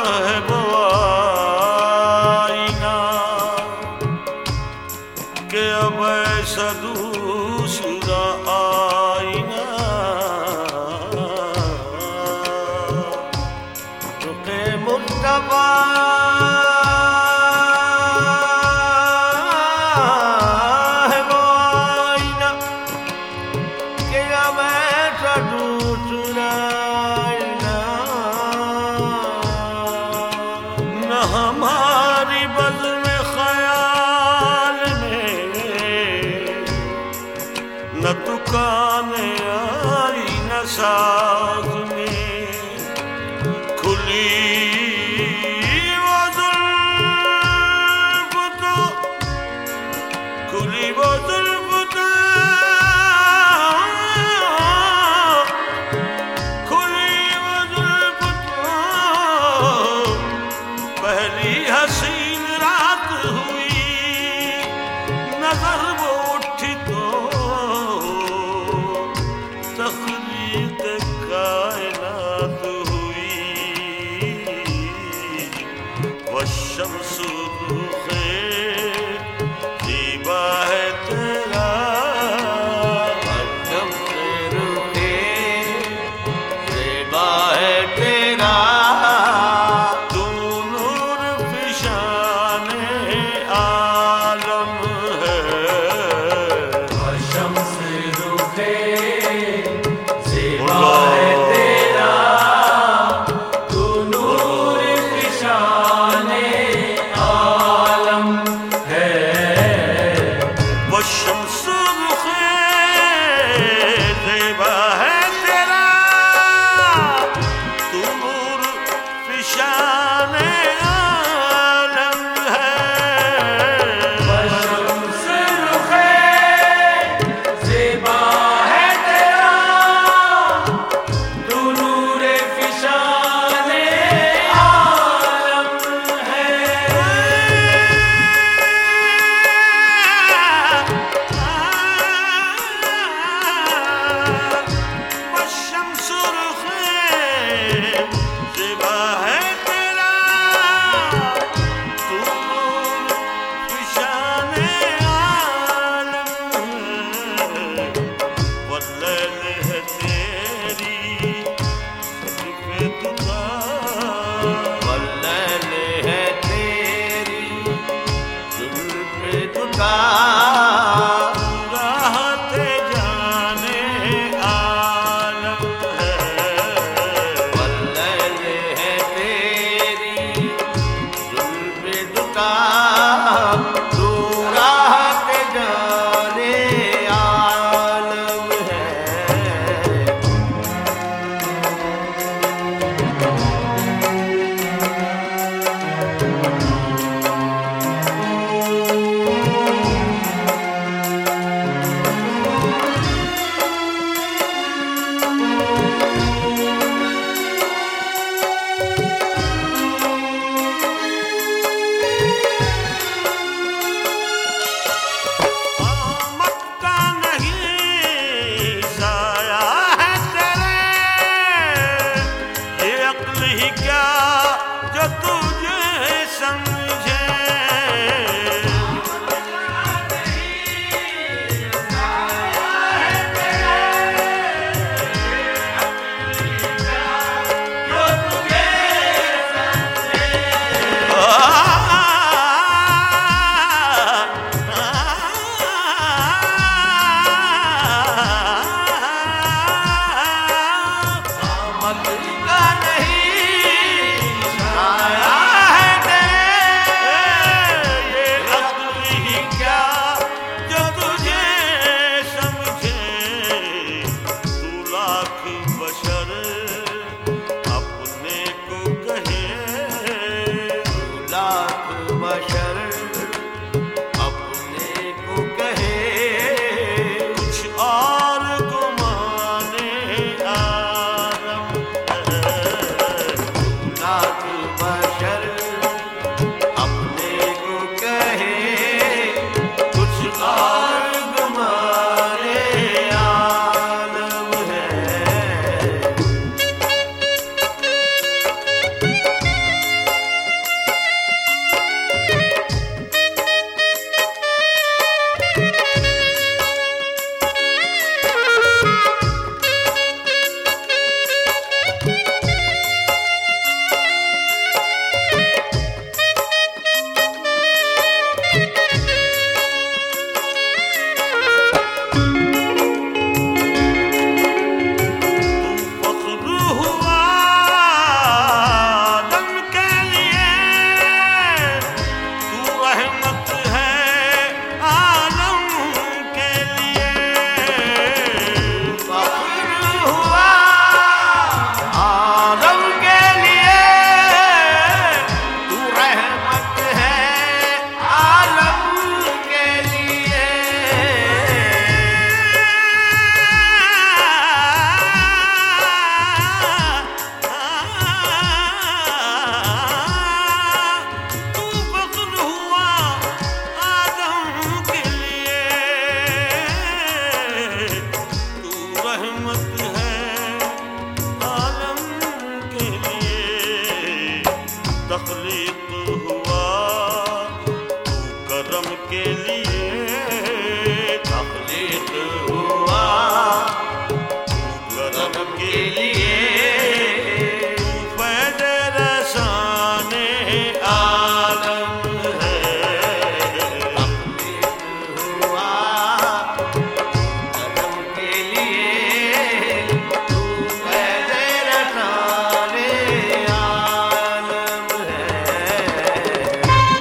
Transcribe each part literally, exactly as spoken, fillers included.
है वो आईना कि अब ऐसा दूसरा आईना रुके मुर्तबा हमारी बज़्म ख़याल में न दुकाने आई न साज में खुली वो ज़ुल्फ़ तो खुली वो ज़ुल्फ़ तो खुली वो ज़ुल्फ़ तो पहली हसीन रात हुई नजर वो उठी तो तख़लीक़ कायनात हुई वशम्स रुख़े ज़ीबा है तेरा वशम्स रुख़े ज़ीबा है तेरा तख्लीक हुआ तू करम के लिए, तख्लीक हुआ तू करम के लिए, तू फैज़ रसाने आलम है। तख्लीक हुआ करम के लिए, तू फैज़ रसाने आलम है।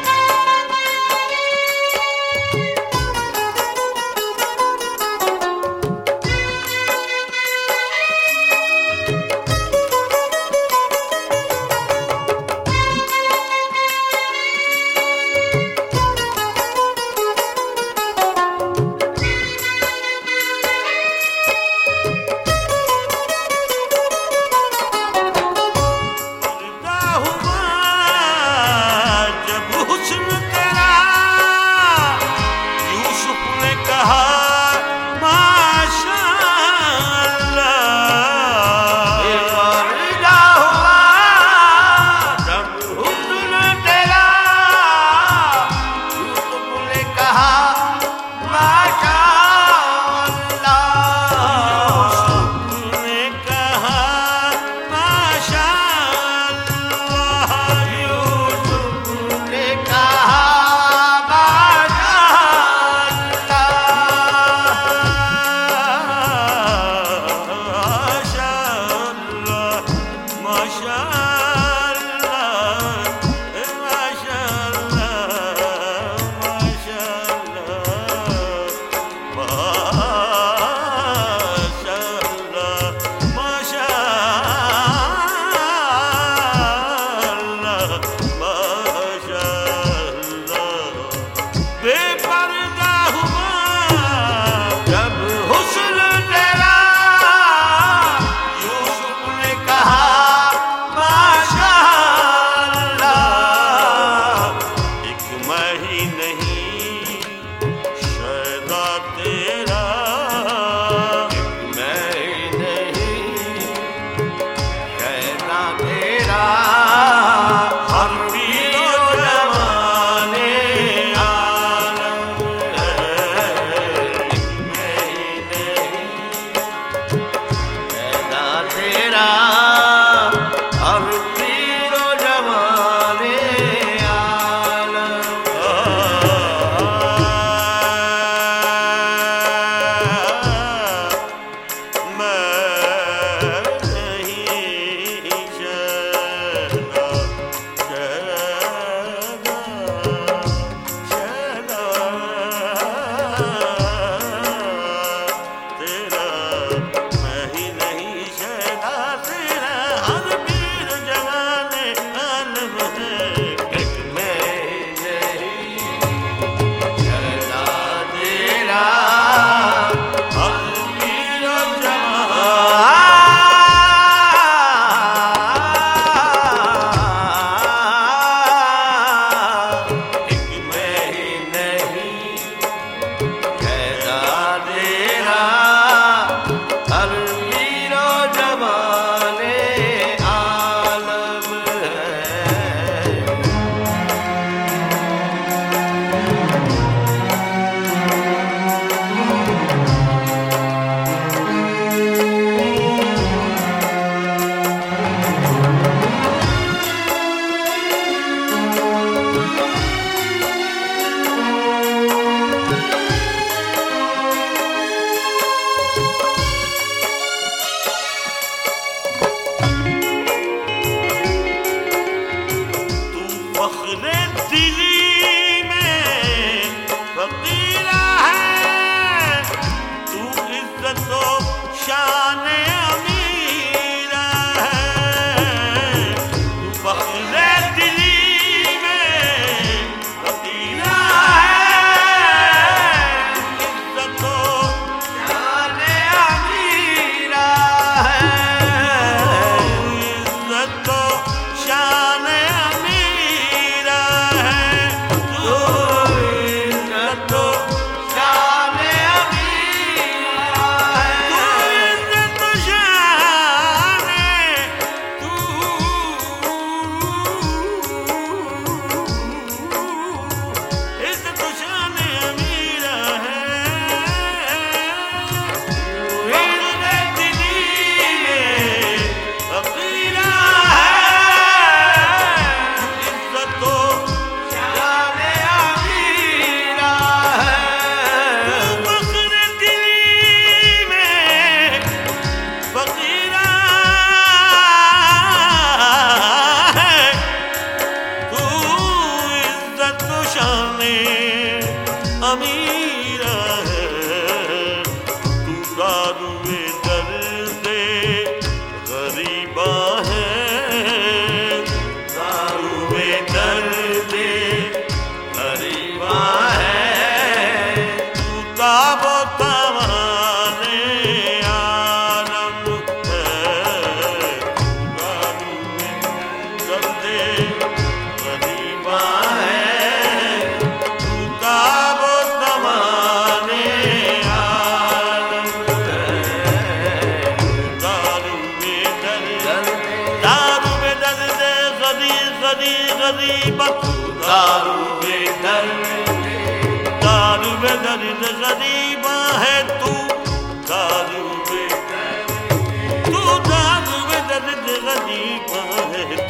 पर्दा हुआ जब हुस्न तेरा, यूसुफ ने कहा माशाअल्लाह। पर्दा हुआ जब हुस्न तेरा, यूसुफ ने कहा माशाअल्लाह। यूसुफ ने कहा माशाअल्लाह। यूसुफ ने कहा माशाअल्लाह, माशाअल्लाह, माशाअल्लाह, माशाअल्लाह। बेपर्दा हुआ जब हुस्न तेरा, यूसुफ ने कहा माशाअल्लाह। एक मैं ही नहीं शैदा तेरा, एक मैं ही नहीं शैदा तेरा, हर पीरो जमाने आलम है। एक मैं ही नहीं शैदा तेरा, हर पीरो जमाने आलम है। मैं नहीं शैदा, शैदा, शैदा तेरा, मैं ही नहीं शैदा तेरा, हर पीर जमाने आलम है। एक मैं नहीं शैदा तेरा, हर पीर जमाने। एक मैं ही नहीं शैदा तेरा, हर पीरो जमाने आलम है। तू फख्रे दिली में फकीरा है, तू इज्जत व शान अमीरा है। तू फख्रे दिली में फकीरा है, इज्जत व शान अमीरा है। इज्जत व शान अमीरा है, तू इज्जत व शान अमीरा है। तू इज्जत व शान, तू गरीब तू दारू में दर्द दारू में दर्द गरीब है तू दारू में दर्द तू दारू में दर्द गरीब है